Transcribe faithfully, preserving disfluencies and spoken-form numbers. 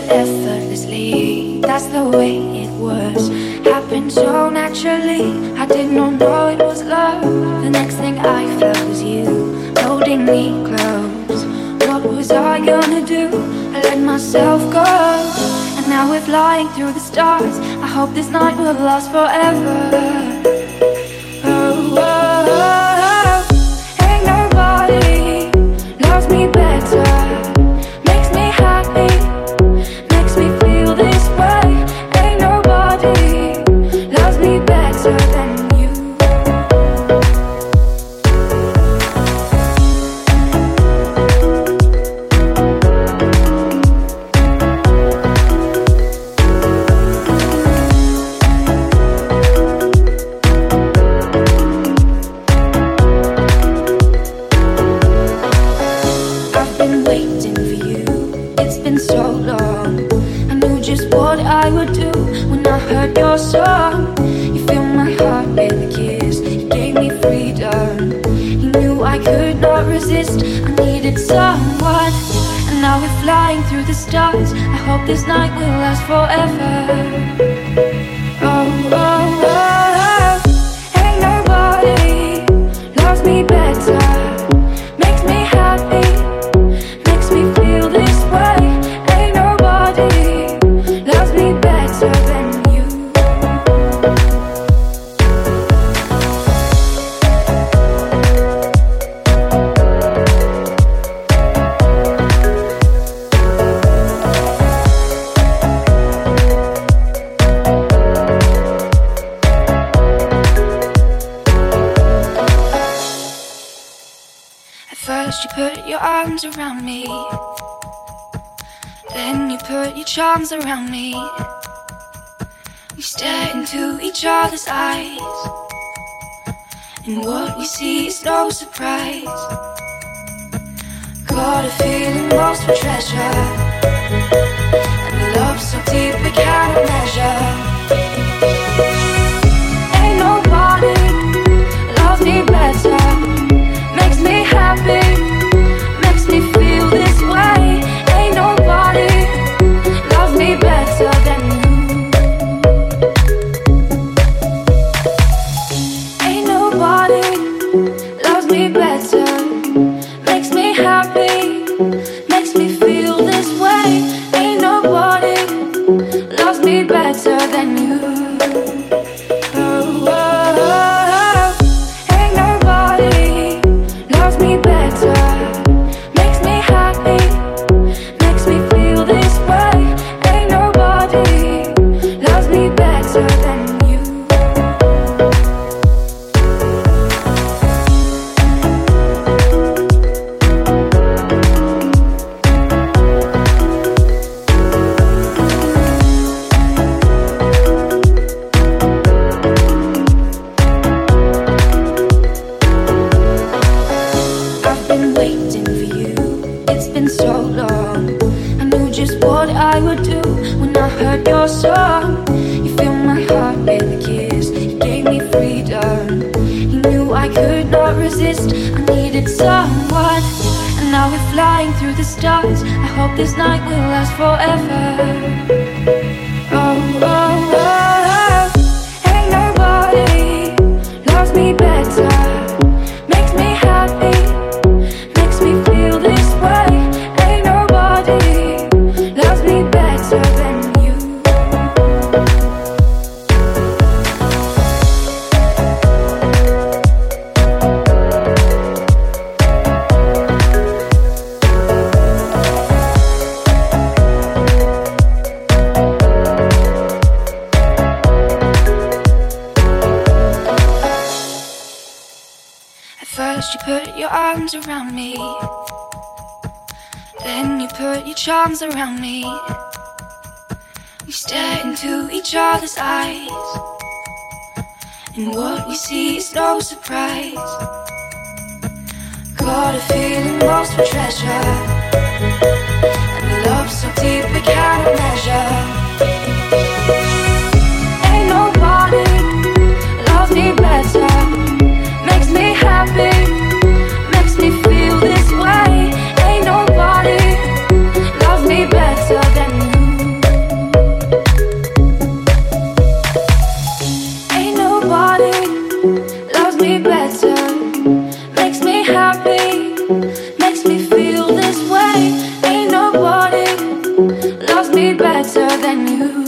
effortlessly. That's the way it was. Happened so naturally. I did not know it was love. The next thing I felt was you holding me close. What was I gonna do? I let myself go. And now we're flying through the stars. I hope this night will last forever. Oh, oh, oh. Ain't nobody loves me better. Makes me happy. Makes me feel this way. Ain't nobody loves me better than you. I've been waiting for you. It's been so long. I knew just what I would do when I heard your song. You filled my heart with a kiss. You gave me freedom. You knew I could not resist. I needed someone. And now we're flying through the stars. I hope this night will last forever. Oh, oh, oh, oh. Ain't nobody loves me better. Makes me happy. Makes me feel this way. Ain't nobody loves me better than you. At first you put your arms around me. Then you put your charms around me. We stare into each other's eyes, and what we see is no surprise. Got a feeling lost for treasure, and a love so deep we cannot measure. Ain't nobody loves me better. Makes me happy, makes me feel this way. Ain't nobody loves me better than you. Ain't nobody loves me better. Makes me happy, makes me feel this way. Ain't nobody loves me better than you. Oh, oh, oh. Ain't nobody loves me better. Makes me happy, makes me feel this way. Ain't nobody loves me better than you. I've been waiting for you. It's been so long. I knew just what I would do when I heard your song. You filled my heart with a kiss. You gave me freedom. You knew I could not resist. I needed someone. And now we're flying through the stars. I hope this night will last forever. Oh, oh, oh, oh. Ain't nobody loves me better. Makes me happy. Makes me feel this way. Ain't nobody loves me better than you. At first you put your arms around me. Then you put your charms around me. We stare into each other's eyes, and what we see is no surprise. Got a feeling lost for treasure, and a love so deep we cannot measure. Ain't nobody loves me better. Makes me happy, makes me feel this way. Ain't nobody loves me better than you. you.